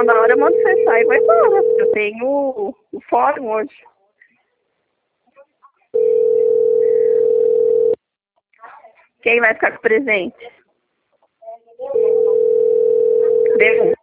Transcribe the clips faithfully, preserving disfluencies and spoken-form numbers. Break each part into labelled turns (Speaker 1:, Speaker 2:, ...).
Speaker 1: dependendo da hora, eu mando fechar e vou embora. Eu tenho o, o fórum hoje. Quem vai ficar com o presente? Dê um.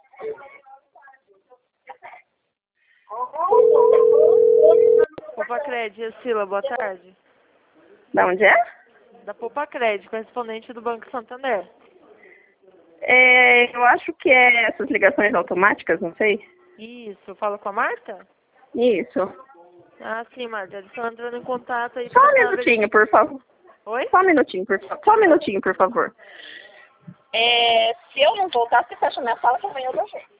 Speaker 2: Popacred, Sila, boa tarde.
Speaker 1: Da onde é?
Speaker 2: Da Popacred, correspondente do Banco Santander.
Speaker 1: É, eu acho que é essas ligações automáticas, não sei.
Speaker 2: Isso, fala com a Marta?
Speaker 1: Isso.
Speaker 2: Ah, sim, Marta, eles estão entrando em contato aí
Speaker 1: Só
Speaker 2: pra
Speaker 1: um minutinho, por favor.
Speaker 2: Oi?
Speaker 1: Só um minutinho, por favor. Só um minutinho, por favor. É, se eu não voltar, você fecha minha sala que amanhã eu dou jeito.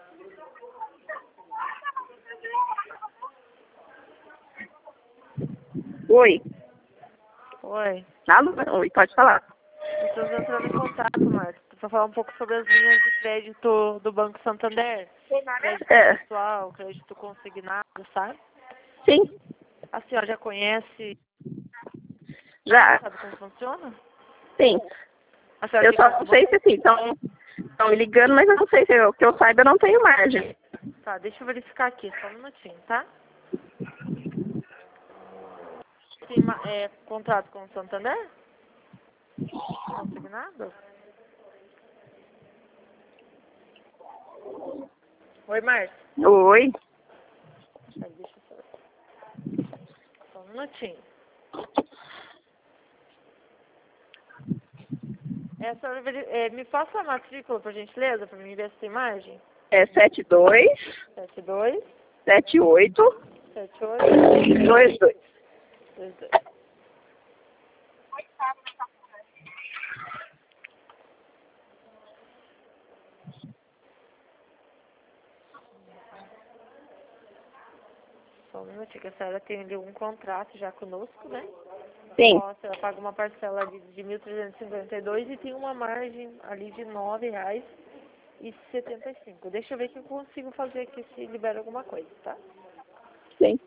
Speaker 1: Oi.
Speaker 2: Oi.
Speaker 1: Alô? Oi, pode falar.
Speaker 2: Estamos entrando em contato, Marta, pra falar um pouco sobre as linhas de crédito do Banco Santander. Crédito
Speaker 1: É,
Speaker 2: pessoal, crédito consignado, sabe?
Speaker 1: sim,
Speaker 2: A senhora já conhece,
Speaker 1: já.
Speaker 2: sabe como funciona?
Speaker 1: Sim.
Speaker 2: A senhora
Speaker 1: Eu
Speaker 2: tem
Speaker 1: só
Speaker 2: conta
Speaker 1: não sei se assim, estão me ligando, mas eu não sei se eu, que eu saiba, eu não tenho margem.
Speaker 2: Tá, deixa eu verificar aqui, só um minutinho, tá? Tem ma- é, contrato com o Santander? Consignado? Oi, Márcia.
Speaker 1: Oi.
Speaker 2: Aí, deixa eu só... Só um minutinho. É, a senhora veri- é, me passa a matrícula, por gentileza, pra mim ver essa imagem.
Speaker 1: É sete dois,
Speaker 2: sete dois,
Speaker 1: sete oito,
Speaker 2: sete oito,
Speaker 1: dois dois.
Speaker 2: dois dois. Só um minutinho, que a senhora tem ali um contrato já conosco, né?
Speaker 1: Sim.
Speaker 2: Ó, a senhora paga uma parcela ali de mil trezentos e cinquenta e dois e tem uma margem ali de nove reais e setenta e cinco. Deixa eu ver se eu consigo fazer aqui, se libera alguma coisa, tá?
Speaker 1: Sim.